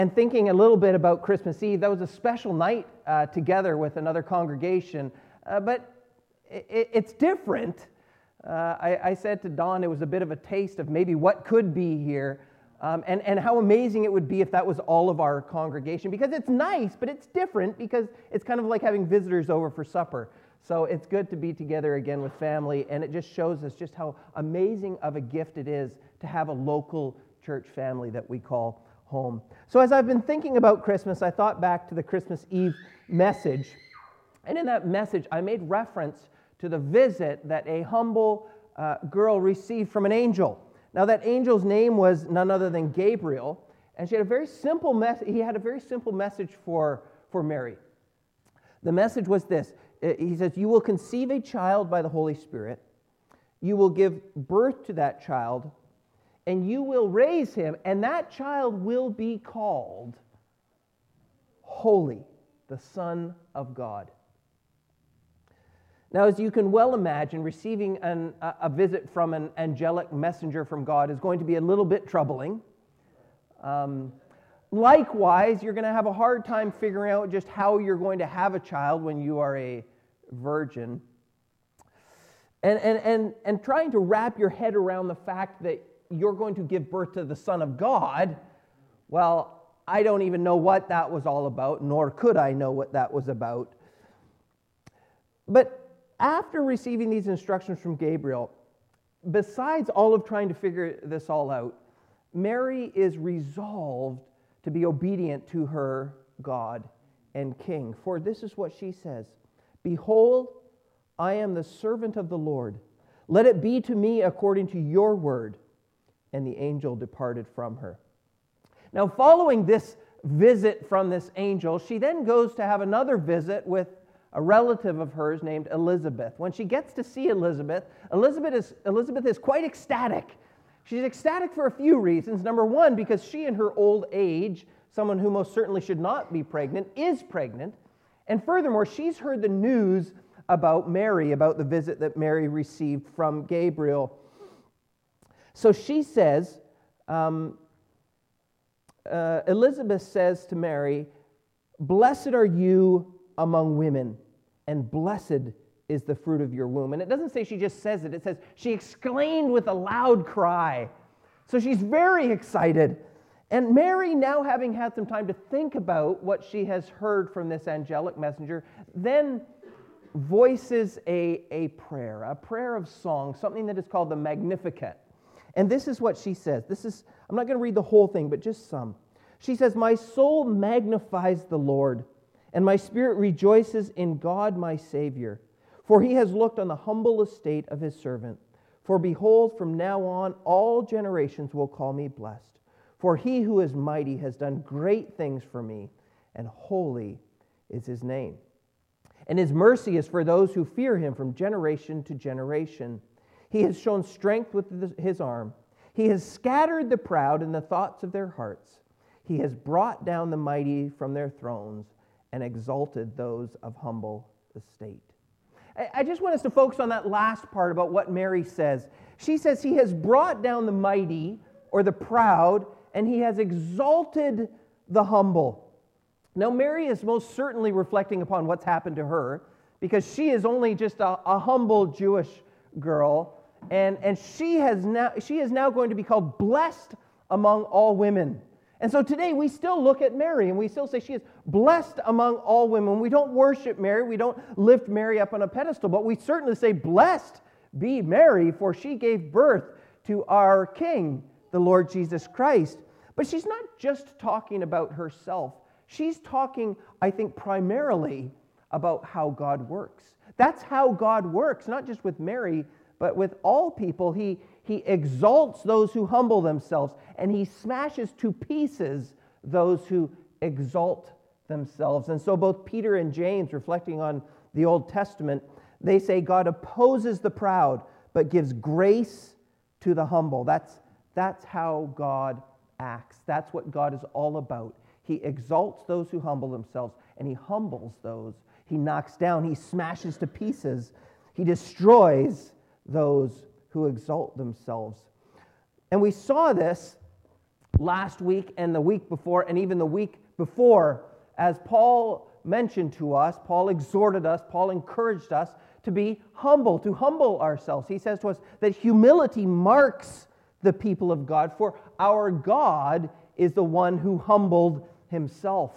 And thinking a little bit about Christmas Eve, that was a special night together with another congregation, but it's different. I said to Don it was a bit of a taste of maybe what could be here, and how amazing it would be if that was all of our congregation, because it's nice, but it's different because it's kind of like having visitors over for supper. So it's good to be together again with family, and it just shows us just how amazing of a gift it is to have a local church family that we call home. So as I've been thinking about Christmas, I thought back to the Christmas Eve message, and in that message I made reference to the visit that a humble girl received from an angel. Now that angel's name was none other than Gabriel, and he had a very simple message for Mary. The message was this. He says, "You will conceive a child by the Holy Spirit. You will give birth to that child, and you will raise him, and that child will be called Holy, the Son of God." Now, as you can well imagine, receiving a visit from an angelic messenger from God is going to be a little bit troubling. Likewise, you're going to have a hard time figuring out just how you're going to have a child when you are a virgin. And trying to wrap your head around the fact that you're going to give birth to the Son of God, well, I don't even know what that was all about, nor could I know what that was about. But after receiving these instructions from Gabriel, besides all of trying to figure this all out, Mary is resolved to be obedient to her God and King. For this is what she says, "Behold, I am the servant of the Lord. Let it be to me according to your word." And the angel departed from her. Now, following this visit from this angel, she then goes to have another visit with a relative of hers named Elizabeth. When she gets to see Elizabeth is quite ecstatic. She's ecstatic for a few reasons. Number one, because she in her old age, someone who most certainly should not be pregnant, is pregnant. And furthermore, she's heard the news about Mary, about the visit that Mary received from Gabriel. So she says, Elizabeth says to Mary, "Blessed are you among women, and blessed is the fruit of your womb." And it doesn't say she just says it. It says she exclaimed with a loud cry. So she's very excited. And Mary, now having had some time to think about what she has heard from this angelic messenger, then voices a prayer of song, something that is called the Magnificat. And this is what she says. I'm not going to read the whole thing, but just some. She says, "My soul magnifies the Lord, and my spirit rejoices in God my Savior. For he has looked on the humble estate of his servant. For behold, from now on all generations will call me blessed. For he who is mighty has done great things for me, and holy is his name. And his mercy is for those who fear him from generation to generation. He has shown strength with his arm. He has scattered the proud in the thoughts of their hearts. He has brought down the mighty from their thrones and exalted those of humble estate." I just want us to focus on that last part about what Mary says. She says he has brought down the mighty or the proud, and he has exalted the humble. Now, Mary is most certainly reflecting upon what's happened to her, because she is only just a humble Jewish girl, and she is now going to be called blessed among all women. And so today we still look at Mary and we still say she is blessed among all women. We don't worship Mary, we don't lift Mary up on a pedestal, but we certainly say, "Blessed be Mary, for she gave birth to our King, the Lord Jesus Christ." But she's not just talking about herself. She's talking, I think, primarily about how God works. That's how God works, not just with Mary, but with all people. He exalts those who humble themselves, and he smashes to pieces those who exalt themselves. And so both Peter and James, reflecting on the Old Testament, they say God opposes the proud, but gives grace to the humble. That's how God acts. That's what God is all about. He exalts those who humble themselves, and he humbles those. He knocks down, he smashes to pieces, he destroys those who exalt themselves. And we saw this last week and the week before, and even the week before, as Paul mentioned to us, Paul exhorted us, Paul encouraged us to be humble, to humble ourselves. He says to us that humility marks the people of God, for our God is the one who humbled himself.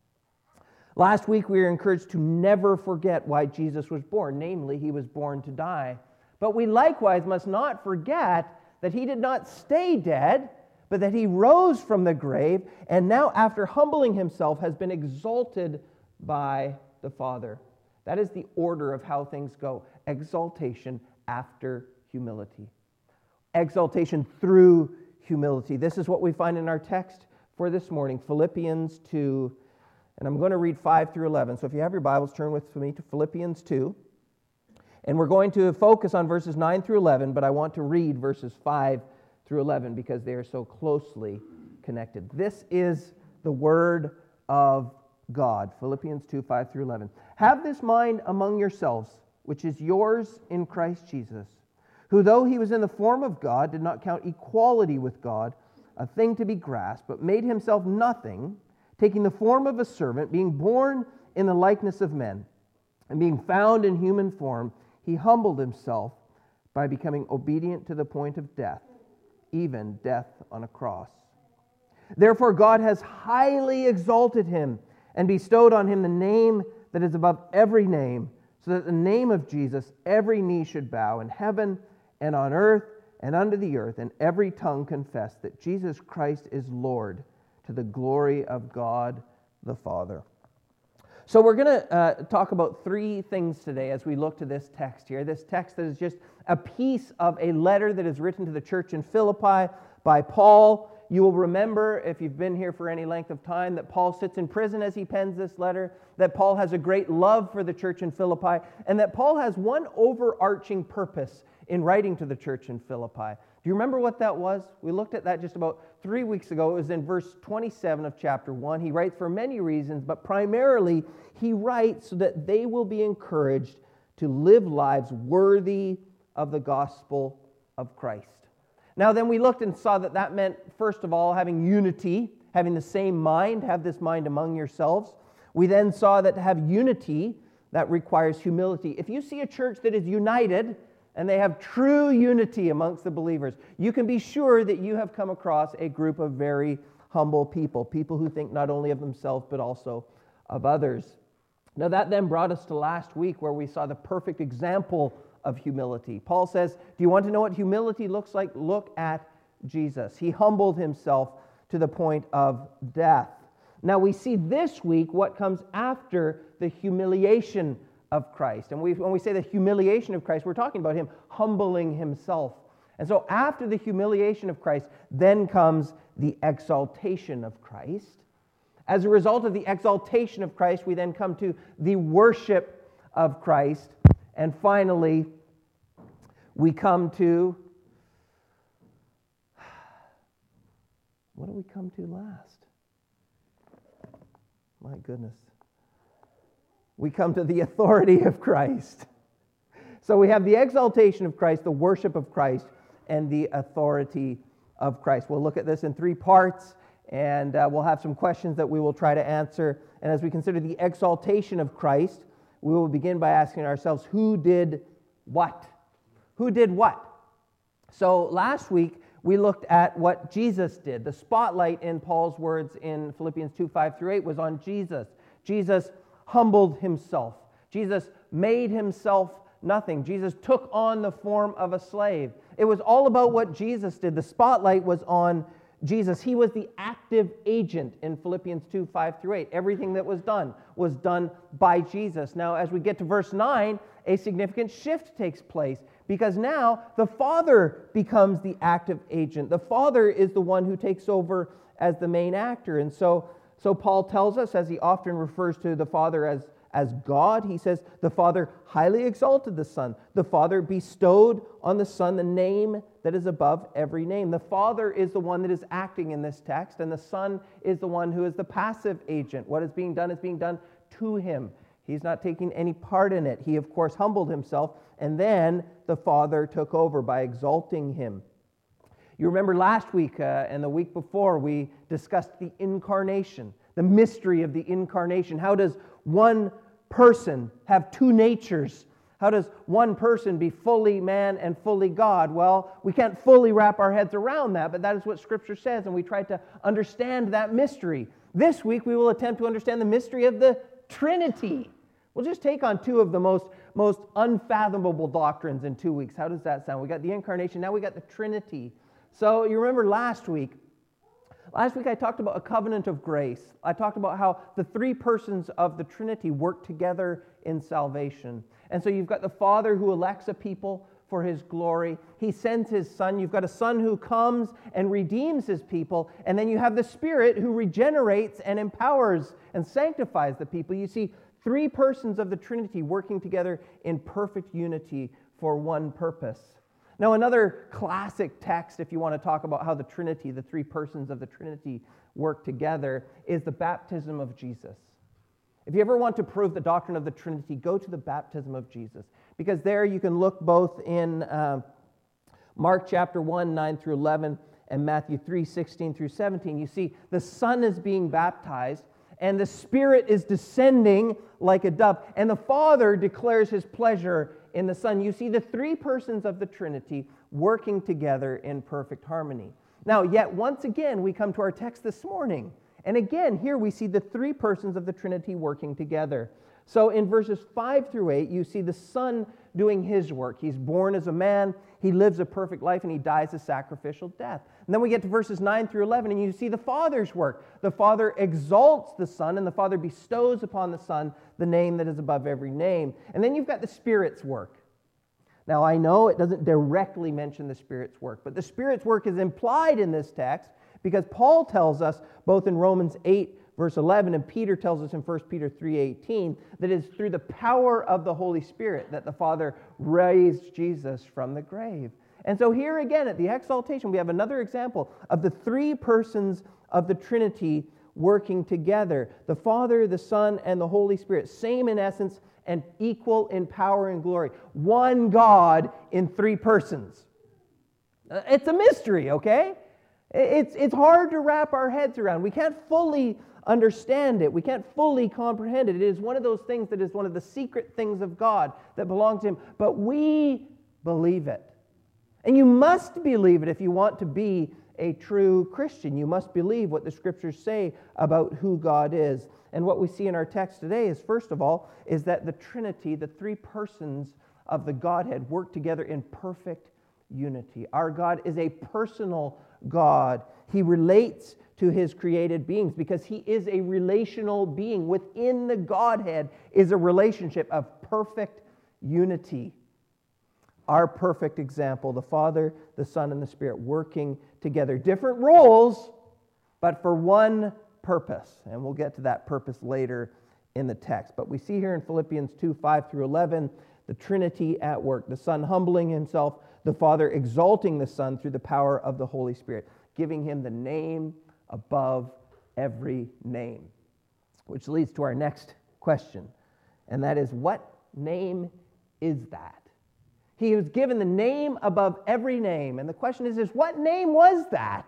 Last week we were encouraged to never forget why Jesus was born, namely, he was born to die. But we likewise must not forget that he did not stay dead, but that he rose from the grave, and now after humbling himself has been exalted by the Father. That is the order of how things go. Exaltation after humility. Exaltation through humility. This is what we find in our text for this morning, Philippians 2, and I'm going to read 5 through 11. So if you have your Bibles, turn with me to Philippians 2. And we're going to focus on verses 9 through 11, but I want to read verses 5 through 11 because they are so closely connected. This is the word of God. Philippians 2, 5 through 11. Have this mind among yourselves, which is yours in Christ Jesus, who though he was in the form of God, did not count equality with God a thing to be grasped, but made himself nothing, taking the form of a servant, being born in the likeness of men, and being found in human form, he humbled himself by becoming obedient to the point of death, even death on a cross. Therefore God has highly exalted him and bestowed on him the name that is above every name, so that at the name of Jesus every knee should bow in heaven and on earth and under the earth, and every tongue confess that Jesus Christ is Lord, to the glory of God the Father. So we're going to talk about three things today as we look to this text here. This text that is just a piece of a letter that is written to the church in Philippi by Paul. You will remember, if you've been here for any length of time, that Paul sits in prison as he pens this letter, that Paul has a great love for the church in Philippi, and that Paul has one overarching purpose in writing to the church in Philippi. Do you remember what that was? We looked at that just about 3 weeks ago. It was in verse 27 of chapter 1. He writes for many reasons, but primarily he writes so that they will be encouraged to live lives worthy of the gospel of Christ. Now then we looked and saw that that meant, first of all, having unity, having the same mind, have this mind among yourselves. We then saw that to have unity, that requires humility. If you see a church that is united, and they have true unity amongst the believers, you can be sure that you have come across a group of very humble people, people who think not only of themselves but also of others. Now that then brought us to last week where we saw the perfect example of humility. Paul says, do you want to know what humility looks like? Look at Jesus. He humbled himself to the point of death. Now we see this week what comes after the humiliation of Christ. And when we say the humiliation of Christ, we're talking about him humbling himself. And so after the humiliation of Christ, then comes the exaltation of Christ. As a result of the exaltation of Christ, we then come to the worship of Christ. And finally, we come to, what do we come to last? My goodness. We come to the authority of Christ. So we have the exaltation of Christ, the worship of Christ, and the authority of Christ. We'll look at this in three parts, and we'll have some questions that we will try to answer. And as we consider the exaltation of Christ, we will begin by asking ourselves, who did what? Who did what? So last week, we looked at what Jesus did. The spotlight, in Paul's words in Philippians 2, 5 through 8, was on Jesus. Jesus humbled himself. Jesus made himself nothing. Jesus took on the form of a slave. It was all about what Jesus did. The spotlight was on Jesus. He was the active agent in Philippians 2, 5 through 8. Everything that was done by Jesus. Now, as we get to verse 9, a significant shift takes place because now the Father becomes the active agent. The Father is the one who takes over as the main actor. And so Paul tells us, as he often refers to the Father as God, he says, the Father highly exalted the Son. The Father bestowed on the Son the name that is above every name. The Father is the one that is acting in this text, and the Son is the one who is the passive agent. What is being done to him. He's not taking any part in it. He, of course, humbled himself, and then the Father took over by exalting him. You remember last week and the week before, we discussed the incarnation, the mystery of the incarnation. How does one person have two natures? How does one person be fully man and fully God? Well, we can't fully wrap our heads around that, but that is what Scripture says, and we try to understand that mystery. This week, we will attempt to understand the mystery of the Trinity. We'll just take on two of the most unfathomable doctrines in 2 weeks. How does that sound? We got the incarnation, now we got the Trinity. So you remember last week I talked about a covenant of grace. I talked about how the three persons of the Trinity work together in salvation. And so you've got the Father who elects a people for His glory. He sends His Son. You've got a Son who comes and redeems His people. And then you have the Spirit who regenerates and empowers and sanctifies the people. You see three persons of the Trinity working together in perfect unity for one purpose. Now, another classic text, if you want to talk about how the Trinity, the three persons of the Trinity, work together, is the baptism of Jesus. If you ever want to prove the doctrine of the Trinity, go to the baptism of Jesus, because there you can look both in Mark chapter 1, 9 through 11, and Matthew 3, 16 through 17. You see, the Son is being baptized, and the Spirit is descending like a dove, and the Father declares His pleasure in the Son. You see the three persons of the Trinity working together in perfect harmony. Now, yet once again, we come to our text this morning. And again, here we see the three persons of the Trinity working together. So in verses 5 through 8, you see the Son doing His work. He's born as a man, He lives a perfect life, and He dies a sacrificial death. And then we get to verses 9 through 11, and you see the Father's work. The Father exalts the Son, and the Father bestows upon the Son the name that is above every name. And then you've got the Spirit's work. Now, I know it doesn't directly mention the Spirit's work, but the Spirit's work is implied in this text because Paul tells us, both in Romans 8, verse 11, and Peter tells us in 1 Peter 3:18, that it's through the power of the Holy Spirit that the Father raised Jesus from the grave. And so here again, at the exaltation, we have another example of the three persons of the Trinity working together. The Father, the Son, and the Holy Spirit. Same in essence and equal in power and glory. One God in three persons. It's a mystery, okay? It's hard to wrap our heads around. We can't fully understand it. We can't fully comprehend it. It is one of those things that is one of the secret things of God that belongs to Him. But we believe it. And you must believe it if you want to be a true Christian. You must believe what the Scriptures say about who God is. And what we see in our text today is, first of all, is that the Trinity, the three persons of the Godhead, work together in perfect unity. Our God is a personal God. He relates to His created beings because He is a relational being. Within the Godhead is a relationship of perfect unity. Our perfect example, the Father, the Son, and the Spirit working together. Different roles, but for one purpose. And we'll get to that purpose later in the text. But we see here in Philippians 2, 5 through 11, the Trinity at work. The Son humbling Himself, the Father exalting the Son through the power of the Holy Spirit, giving Him the name above every name. Which leads to our next question, and that is, what name is that? He was given the name above every name. And the question is what name was that?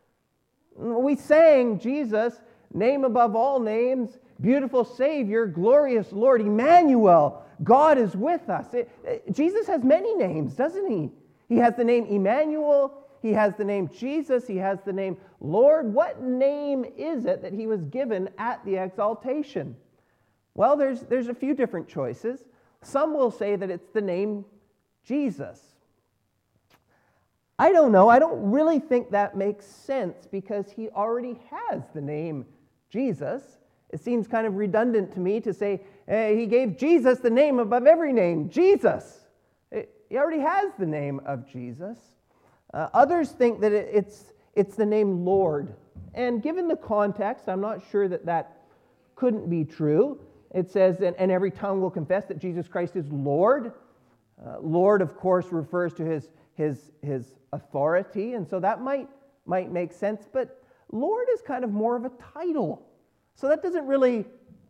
We sang Jesus, name above all names, beautiful Savior, glorious Lord, Emmanuel, God is with us. Jesus has many names, doesn't He? He has the name Emmanuel, He has the name Jesus, He has the name Lord. What name is it that He was given at the exaltation? Well, there's a few different choices. Some will say that it's the name Jesus. I don't know. I don't really think that makes sense because He already has the name Jesus. It seems kind of redundant to me to say, hey, He gave Jesus the name above every name, Jesus. He already has the name of Jesus. Others think that it's the name Lord. And given the context, I'm not sure that couldn't be true. It says, and every tongue will confess that Jesus Christ is Lord. Lord, of course, refers to his authority, and so that might make sense, but Lord is kind of more of a title. So that doesn't really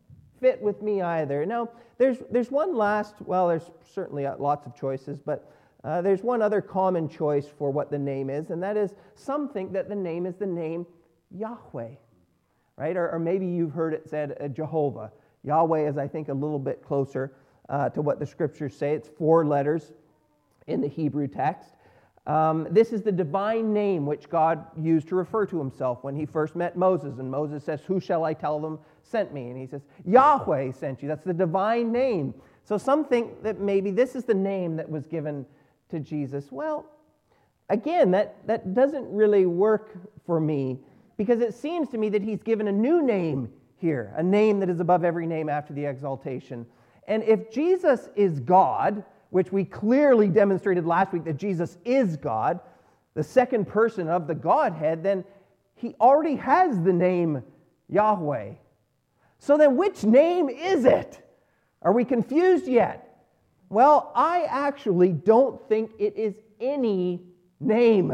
fit with me either. Now, there's one last, well, there's certainly lots of choices, but There's one other common choice for what the name is, and that is some think that the name is the name Yahweh, right? Or maybe you've heard it said Jehovah. Yahweh is, I think, a little bit closer to what the scriptures say. It's 4 letters in the Hebrew text. This is the divine name which God used to refer to himself when he first met Moses. And Moses says, "Who shall I tell them sent me?" And he says, "Yahweh sent you." That's the divine name. So some think that maybe this is the name that was given to Jesus. Well, again, that doesn't really work for me, because it seems to me that he's given a new name here, a name that is above every name after the exaltation. And if Jesus is God, which we clearly demonstrated last week that Jesus is God, the second person of the Godhead, then he already has the name Yahweh. So then which name is it? Are we confused yet? Well, I actually don't think it is any name.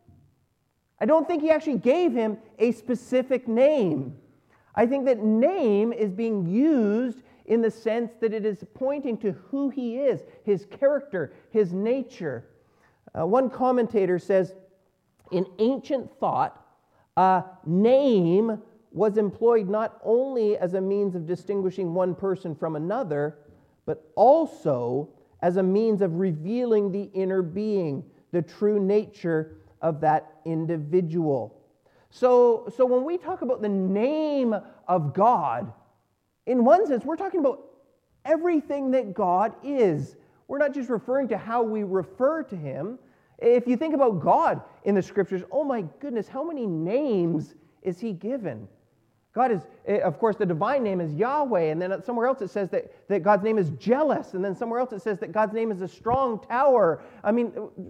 I don't think he actually gave him a specific name. I think that name is being used in the sense that it is pointing to who he is, his character, his nature. One commentator says, in ancient thought, a name was employed not only as a means of distinguishing one person from another, but also as a means of revealing the inner being, the true nature of that individual. So when we talk about the name of God, in one sense, we're talking about everything that God is. We're not just referring to how we refer to him. If you think about God in the scriptures, oh my goodness, how many names is he given? God is, of course, the divine name is Yahweh, and then somewhere else it says that God's name is jealous, and then somewhere else it says that God's name is a strong tower. I mean,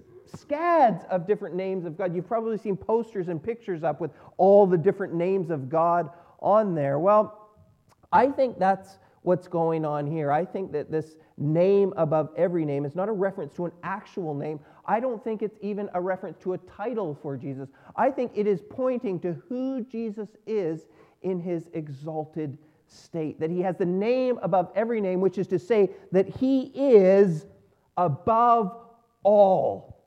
scads of different names of God. You've probably seen posters and pictures up with all the different names of God on there. Well, I think that's what's going on here. I think that this name above every name is not a reference to an actual name. I don't think it's even a reference to a title for Jesus. I think it is pointing to who Jesus is in his exalted state, that he has the name above every name, which is to say that he is above all.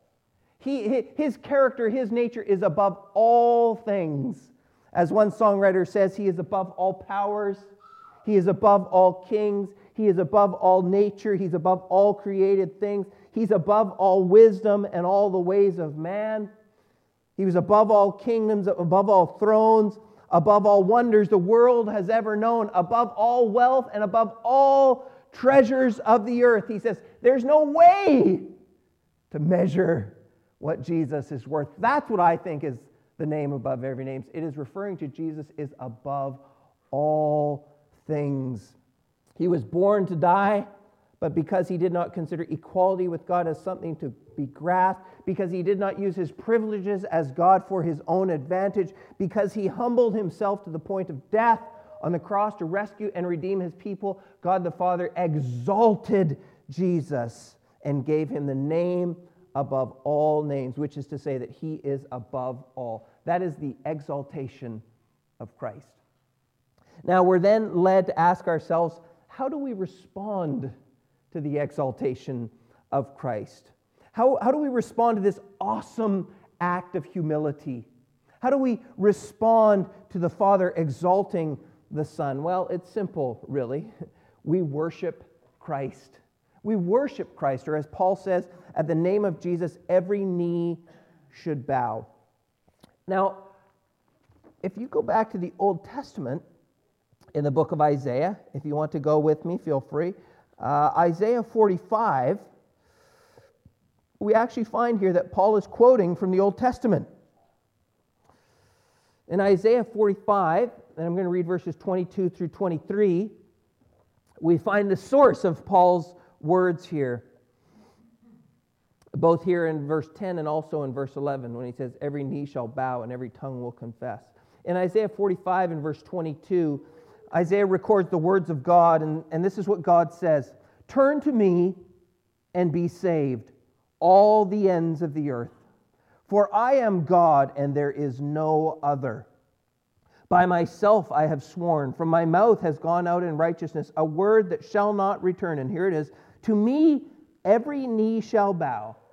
His character, his nature is above all things. As one songwriter says, he is above all powers, he is above all kings, he is above all nature, he's above all created things, he's above all wisdom and all the ways of man. He was above all kingdoms, above all thrones, above all wonders the world has ever known, above all wealth and above all treasures of the earth. He says, there's no way to measure what Jesus is worth. That's what I think is the name above every name. It is referring to Jesus is above all things. He was born to die, but because he did not consider equality with God as something to be grasped, because he did not use his privileges as God for his own advantage, because he humbled himself to the point of death on the cross to rescue and redeem his people, God the Father exalted Jesus and gave him the name above all names, which is to say that he is above all. That is the exaltation of Christ. Now we're then led to ask ourselves, how do we respond to the exaltation of Christ? How do we respond to this awesome act of humility? How do we respond to the Father exalting the Son? Well, it's simple, really. We worship Christ. We worship Christ, or as Paul says, at the name of Jesus, every knee should bow. Now, if you go back to the Old Testament, in the book of Isaiah, if you want to go with me, feel free. Isaiah 45, we actually find here that Paul is quoting from the Old Testament. In Isaiah 45, and I'm going to read verses 22 through 23, we find the source of Paul's words here, both here in verse 10 and also in verse 11, when he says, every knee shall bow and every tongue will confess. In Isaiah 45 and verse 22, Isaiah records the words of God, and this is what God says, turn to me and be saved, all the ends of the earth. For I am God, and there is no other. By myself I have sworn, from my mouth has gone out in righteousness a word that shall not return. And here it is, to me every knee shall bow,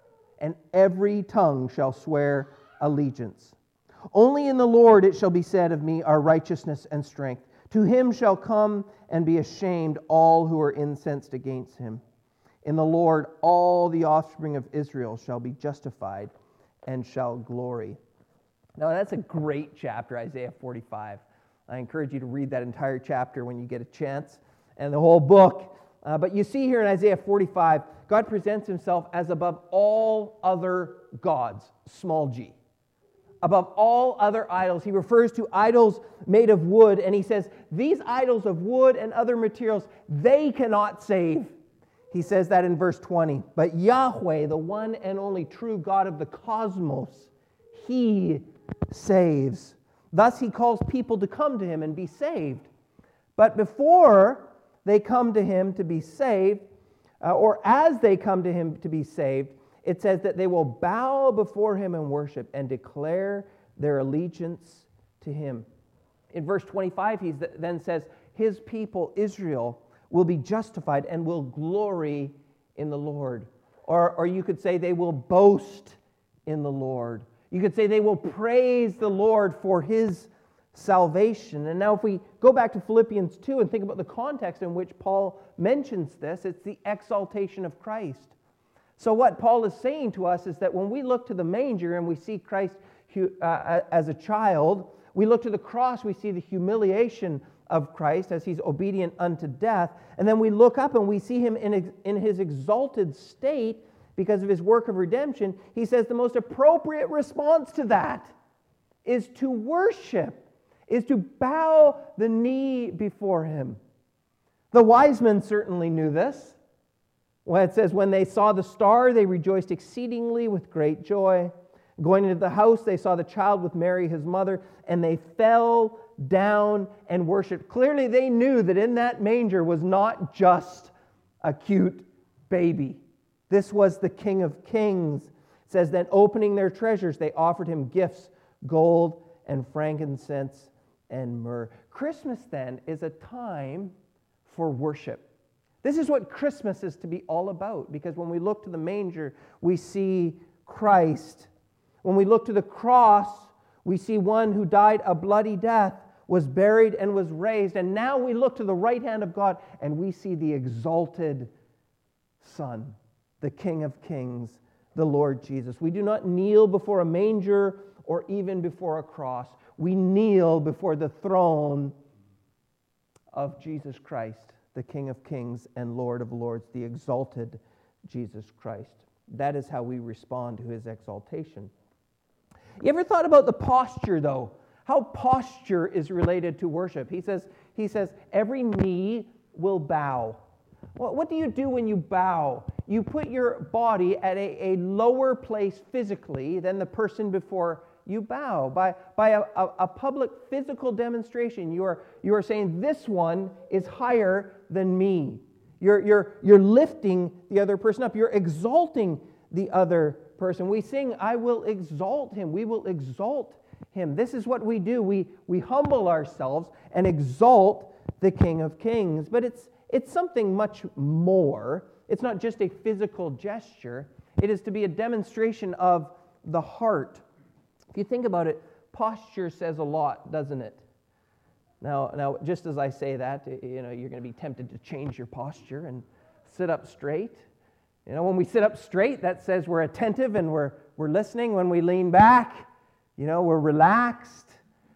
and every tongue shall swear allegiance. Only in the Lord it shall be said of me are righteousness and strength. To him shall come and be ashamed all who are incensed against him. In the Lord all the offspring of Israel shall be justified and shall glory. Now that's a great chapter, Isaiah 45. I encourage you to read that entire chapter when you get a chance, and the whole book. But you see here in Isaiah 45, God presents himself as above all other gods, small g. Above all other idols. He refers to idols made of wood, and he says, these idols of wood and other materials, they cannot save. He says that in verse 20. But Yahweh, the one and only true God of the cosmos, he saves. Thus he calls people to come to him and be saved. But before they come to him to be saved, or as they come to him to be saved, it says that they will bow before him and worship and declare their allegiance to him. In verse 25, he then says, his people, Israel, will be justified and will glory in the Lord. Or you could say they will boast in the Lord. You could say they will praise the Lord for his salvation. And now if we go back to Philippians 2 and think about the context in which Paul mentions this, it's the exaltation of Christ. So what Paul is saying to us is that when we look to the manger and we see Christ as a child, we look to the cross, we see the humiliation of Christ as he's obedient unto death, and then we look up and we see him in his exalted state because of his work of redemption. He says the most appropriate response to that is to worship, is to bow the knee before him. The wise men certainly knew this. When it says, when they saw the star, they rejoiced exceedingly with great joy. Going into the house, they saw the child with Mary, his mother, and they fell down and worshiped. Clearly, they knew that in that manger was not just a cute baby. This was the King of Kings. It says, then opening their treasures, they offered him gifts, gold and frankincense and myrrh. Christmas, then, is a time for worship. This is what Christmas is to be all about, because when we look to the manger, we see Christ. When we look to the cross, we see one who died a bloody death, was buried and was raised, and now we look to the right hand of God and we see the exalted Son, the King of Kings, the Lord Jesus. We do not kneel before a manger or even before a cross. We kneel before the throne of Jesus Christ, the King of Kings and Lord of Lords, the exalted Jesus Christ. That is how we respond to his exaltation. You ever thought about the posture, though? How posture is related to worship? He says, every knee will bow. Well, what do you do when you bow? You put your body at a lower place physically than the person before you bow. By a public physical demonstration, you are saying, this one is higher than me. You're lifting the other person up. You're exalting the other person. We sing, I will exalt him. We will exalt him. This is what we do. We humble ourselves and exalt the King of Kings. But it's something much more. It's not just a physical gesture. It is to be a demonstration of the heart. If you think about it, posture says a lot, doesn't it? Now, just as I say that, you're going to be tempted to change your posture and sit up straight. When we sit up straight, that says we're attentive and we're listening. When we lean back, we're relaxed.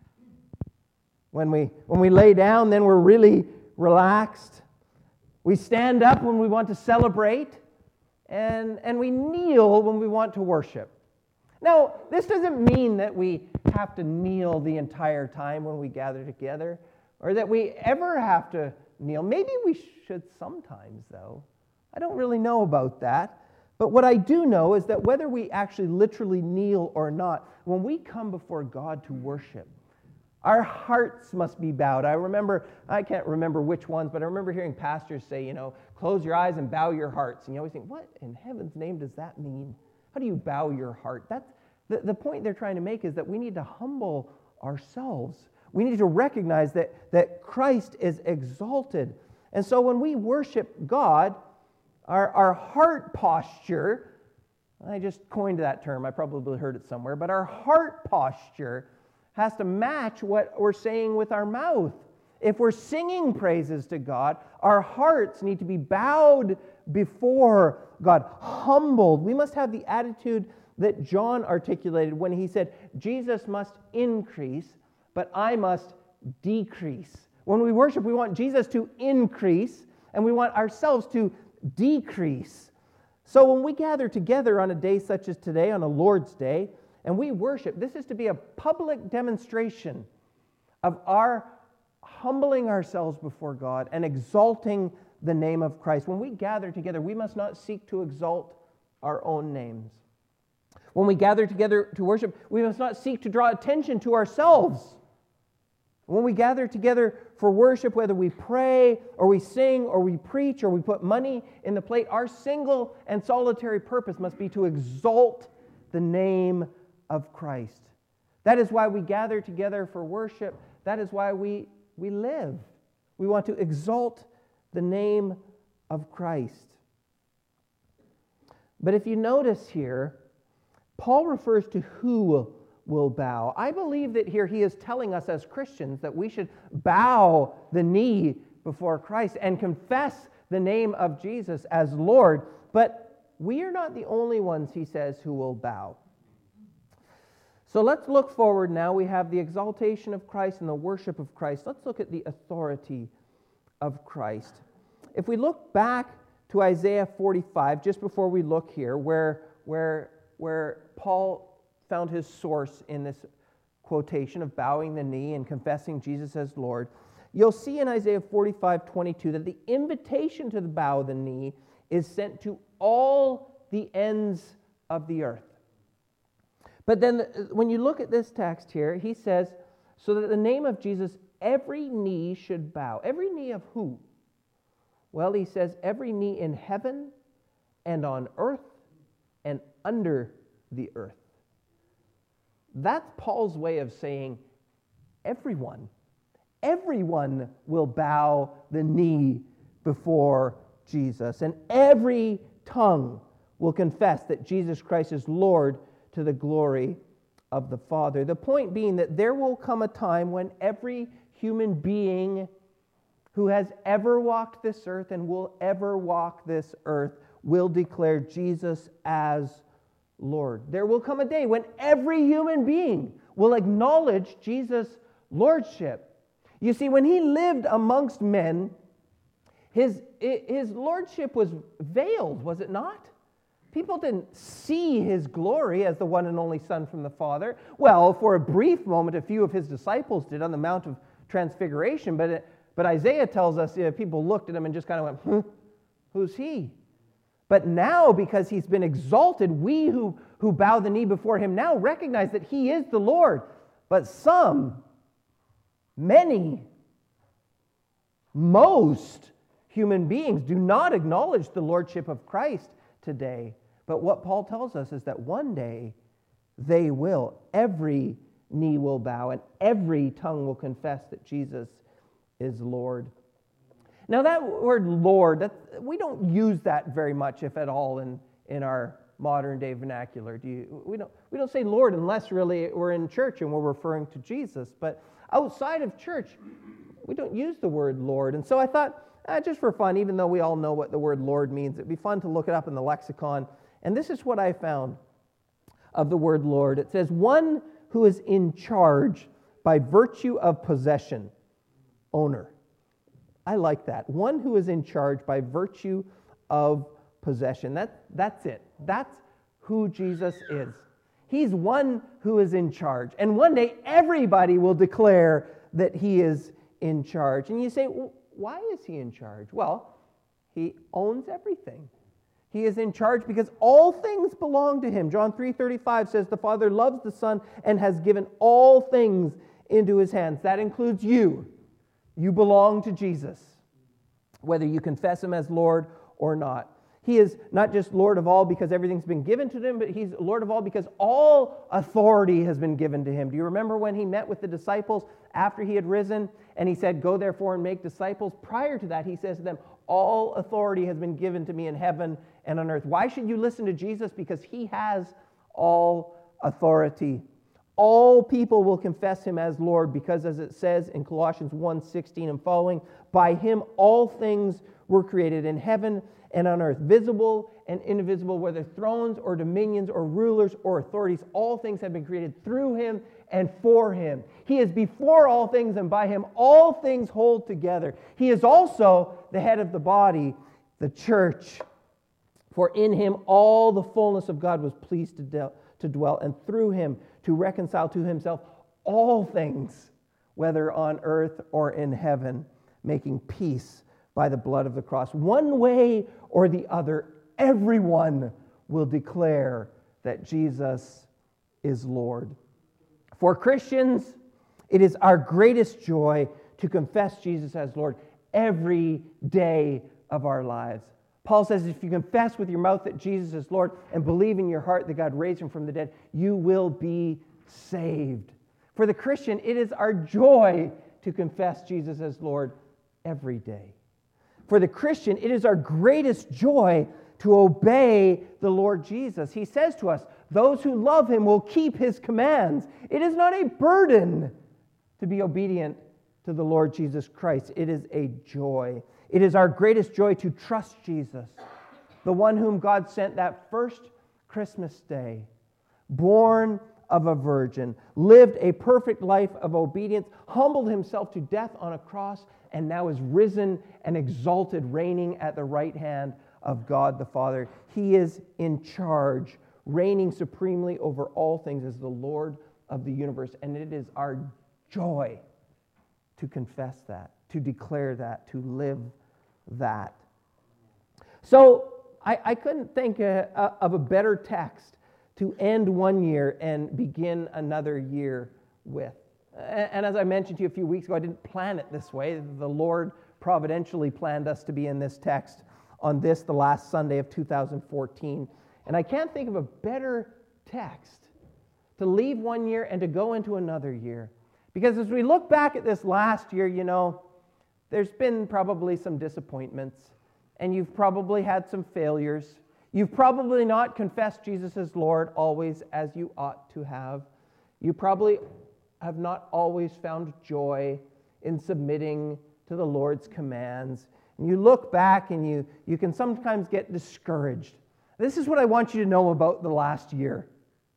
When we lay down, then we're really relaxed. We stand up when we want to celebrate, and we kneel when we want to worship. Now, this doesn't mean that we have to kneel the entire time when we gather together, or that we ever have to kneel. Maybe we should sometimes, though. I don't really know about that. But what I do know is that whether we actually literally kneel or not, when we come before God to worship, our hearts must be bowed. I can't remember which ones, but I remember hearing pastors say, close your eyes and bow your hearts. And you always think, what in heaven's name does that mean? How do you bow your heart? That's the point they're trying to make, is that we need to humble ourselves. We need to recognize that Christ is exalted. And so when we worship God, our heart posture I just coined that term. I probably heard it somewhere. But our heart posture has to match what we're saying with our mouth. If we're singing praises to God, our hearts need to be bowed before God, humbled. We must have the attitude that John articulated when he said, Jesus must increase, but I must decrease. When we worship, we want Jesus to increase, and we want ourselves to decrease. So when we gather together on a day such as today, on a Lord's Day, and we worship, this is to be a public demonstration of our humbling ourselves before God and exalting the name of Christ. When we gather together, we must not seek to exalt our own names. When we gather together to worship, we must not seek to draw attention to ourselves. When we gather together for worship, whether we pray or we sing or we preach or we put money in the plate, our single and solitary purpose must be to exalt the name of Christ. That is why we gather together for worship. That is why we live. We want to exalt the name of Christ. But if you notice here, Paul refers to who will bow. I believe that here he is telling us as Christians that we should bow the knee before Christ and confess the name of Jesus as Lord. But we are not the only ones, he says, who will bow. So let's look forward now. We have the exaltation of Christ and the worship of Christ. Let's look at the authority of Christ. If we look back to Isaiah 45, just before we look here, where Paul found his source in this quotation of bowing the knee and confessing Jesus as Lord, you'll see in Isaiah 45:22 that the invitation to the bow the knee is sent to all the ends of the earth. But then when you look at this text here, he says, so that the name of Jesus, every knee should bow. Every knee of who? Well, he says, every knee in heaven and on earth and under the earth. That's Paul's way of saying everyone will bow the knee before Jesus, and every tongue will confess that Jesus Christ is Lord to the glory of the Father. The point being that there will come a time when every human being who has ever walked this earth and will ever walk this earth will declare Jesus as Lord. There will come a day when every human being will acknowledge Jesus' lordship. You see, when he lived amongst men, his lordship was veiled, was it not? People didn't see his glory as the one and only Son from the Father. Well, for a brief moment, a few of his disciples did on the Mount of Transfiguration, but Isaiah tells us people looked at him and just kind of went, who's he? But now, because he's been exalted, we who bow the knee before him now recognize that he is the Lord. But some, many, most human beings do not acknowledge the lordship of Christ today. But what Paul tells us is that one day they will. Every knee will bow and every tongue will confess that Jesus is Lord. Now that word Lord, we don't use that very much, if at all, in our modern day vernacular. We don't say Lord unless really we're in church and we're referring to Jesus. But outside of church, we don't use the word Lord. And so I thought, just for fun, even though we all know what the word Lord means, it'd be fun to look it up in the lexicon. And this is what I found of the word Lord. It says, one who is in charge by virtue of possession, owner. I like that. One who is in charge by virtue of possession. That's it. That's who Jesus is. He's one who is in charge. And one day everybody will declare that he is in charge. And you say, well, why is he in charge? Well, he owns everything. He is in charge because all things belong to him. John 3:35 says, the Father loves the Son and has given all things into his hands. That includes you. You belong to Jesus, whether you confess him as Lord or not. He is not just Lord of all because everything's been given to him, but he's Lord of all because all authority has been given to him. Do you remember when he met with the disciples after he had risen? and he said, "Go therefore and make disciples." Prior to that, he says to them, "All authority has been given to me in heaven and on earth." Why should you listen to Jesus? Because he has all authority. All people will confess him as Lord, because as it says in Colossians 1:16 and following, by him all things were created in heaven and on earth, visible and invisible, whether thrones or dominions or rulers or authorities. All things have been created through him and for him. He is before all things, and by him all things hold together. He is also the head of the body, the church. For in him all the fullness of God was pleased to dwell, and through him to reconcile to himself all things, whether on earth or in heaven, making peace by the blood of the cross. One way or the other, everyone will declare that Jesus is Lord. For Christians, it is our greatest joy to confess Jesus as Lord every day of our lives. Paul says if you confess with your mouth that Jesus is Lord and believe in your heart that God raised him from the dead, you will be saved. For the Christian, it is our joy to confess Jesus as Lord every day. For the Christian, it is our greatest joy to obey the Lord Jesus. He says to us, those who love him will keep his commands. It is not a burden to be obedient to the Lord Jesus Christ. It is a joy. It is our greatest joy to trust Jesus, the one whom God sent that first Christmas day, born of a virgin, lived a perfect life of obedience, humbled himself to death on a cross, and now is risen and exalted, reigning at the right hand of God the Father. He is in charge, reigning supremely over all things as the Lord of the universe. And it is our joy to confess that, to declare that, to live that. So I couldn't think of a better text to end one year and begin another year with. And as I mentioned to you a few weeks ago, I didn't plan it this way. The Lord providentially planned us to be in this text on this, the last Sunday of 2014. And I can't think of a better text to leave one year and to go into another year. Because as we look back at this last year, you know, there's been probably some disappointments, and you've probably had some failures. You've probably not confessed Jesus as Lord always as you ought to have. You probably have not always found joy in submitting to the Lord's commands. And you look back and you can sometimes get discouraged. This is what I want you to know about the last year.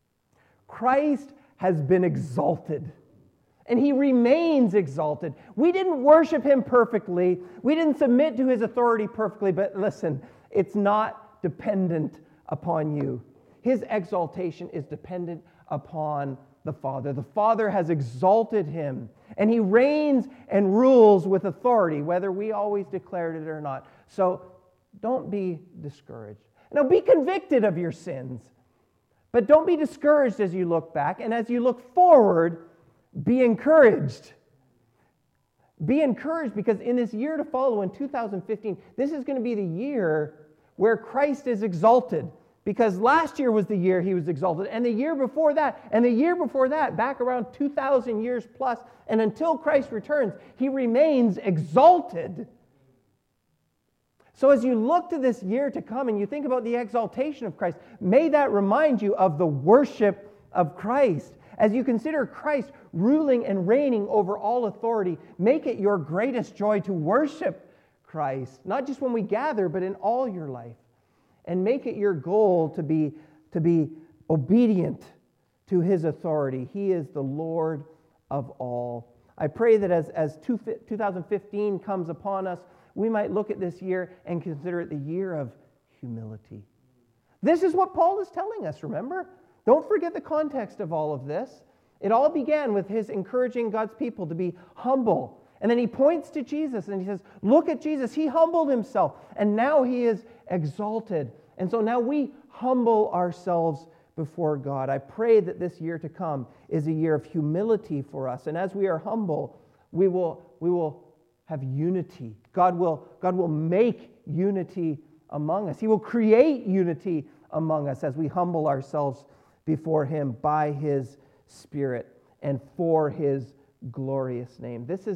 Christ has been exalted, and he remains exalted. We didn't worship him perfectly. We didn't submit to his authority perfectly, but listen, it's not dependent upon you. His exaltation is dependent upon the Father. The Father has exalted him, and he reigns and rules with authority, whether we always declared it or not. So don't be discouraged. Now be convicted of your sins, but don't be discouraged as you look back, and as you look forward, be encouraged. Be encouraged, because in this year to follow, in 2015, this is going to be the year where Christ is exalted. Because last year was the year he was exalted, and the year before that, and the year before that, back around 2,000 years plus, and until Christ returns, he remains exalted. So as you look to this year to come and you think about the exaltation of Christ, may that remind you of the worship of Christ. As you consider Christ ruling and reigning over all authority, make it your greatest joy to worship Christ, not just when we gather, but in all your life. And make it your goal to be obedient to his authority. He is the Lord of all. I pray that as 2015 comes upon us, we might look at this year and consider it the year of humility. This is what Paul is telling us, remember? Don't forget the context of all of this. It all began with his encouraging God's people to be humble. And then he points to Jesus and he says, look at Jesus. He humbled himself, and now he is exalted. And so now we humble ourselves before God. I pray that this year to come is a year of humility for us. And as we are humble, we will have unity. God will make unity among us. He will create unity among us as we humble ourselves before him by his Spirit and for his glorious name. This is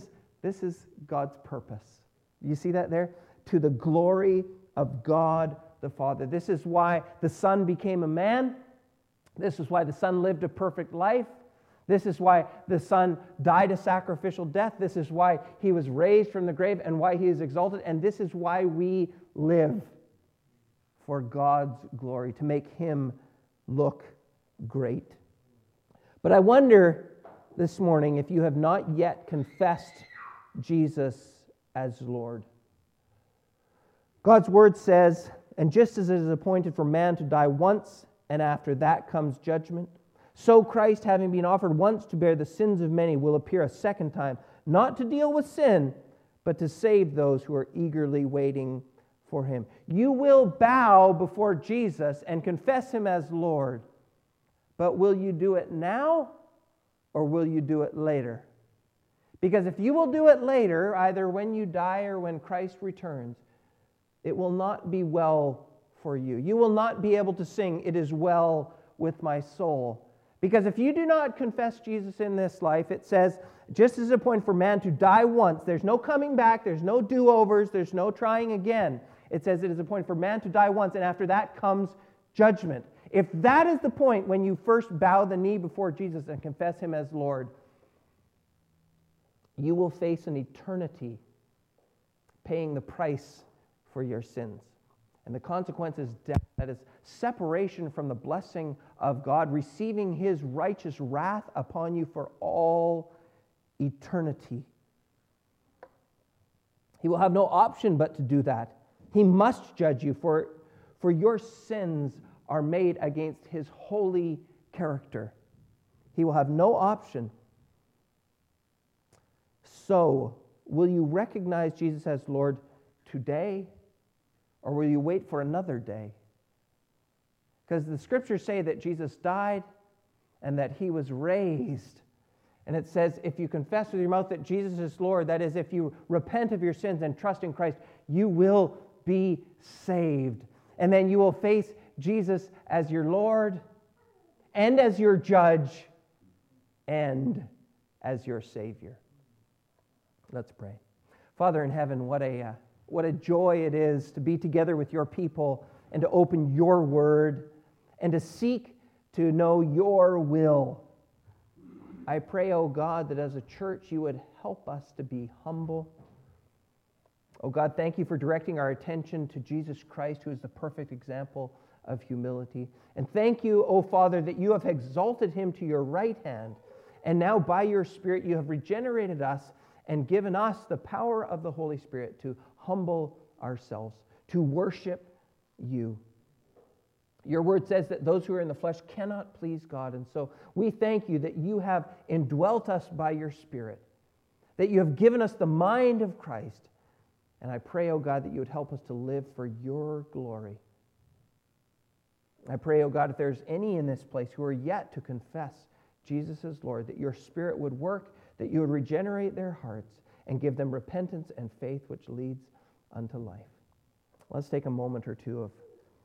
This is God's purpose. You see that there? To the glory of God the Father. This is why the Son became a man. This is why the Son lived a perfect life. This is why the Son died a sacrificial death. This is why he was raised from the grave and why he is exalted. And this is why we live, for God's glory, to make him look great. But I wonder this morning if you have not yet confessed Jesus as Lord. God's word says, and just as it is appointed for man to die once, and after that comes judgment, so Christ, having been offered once to bear the sins of many, will appear a second time, not to deal with sin, but to save those who are eagerly waiting for him. You will bow before Jesus and confess him as Lord, but will you do it now or will you do it later? Because if you will do it later, either when you die or when Christ returns, it will not be well for you. You will not be able to sing, "It is well with my soul." Because if you do not confess Jesus in this life, it says, just as a point for man to die once, there's no coming back, there's no do-overs, there's no trying again. It says it is a point for man to die once, and after that comes judgment. If that is the point when you first bow the knee before Jesus and confess him as Lord, you will face an eternity paying the price for your sins. And the consequence is death. That is separation from the blessing of God, receiving his righteous wrath upon you for all eternity. He will have no option but to do that. He must judge you, for your sins are made against his holy character. He will have no option. So, will you recognize Jesus as Lord today, or will you wait for another day? Because the scriptures say that Jesus died and that he was raised. And it says if you confess with your mouth that Jesus is Lord, that is, if you repent of your sins and trust in Christ, you will be saved. And then you will face Jesus as your Lord and as your judge and as your Savior. Let's pray. Father in heaven, what a joy it is to be together with your people and to open your word and to seek to know your will. I pray, oh God, that as a church you would help us to be humble. Oh God, thank you for directing our attention to Jesus Christ, who is the perfect example of humility. And thank you, oh Father, that you have exalted him to your right hand. And now by your Spirit you have regenerated us and given us the power of the Holy Spirit to humble ourselves, to worship you. Your word says that those who are in the flesh cannot please God. And so we thank you that you have indwelt us by your Spirit, that you have given us the mind of Christ. And I pray, oh God, that you would help us to live for your glory. I pray, oh God, if there's any in this place who are yet to confess Jesus as Lord, that your Spirit would work, that you would regenerate their hearts and give them repentance and faith which leads unto life. Let's take a moment or two of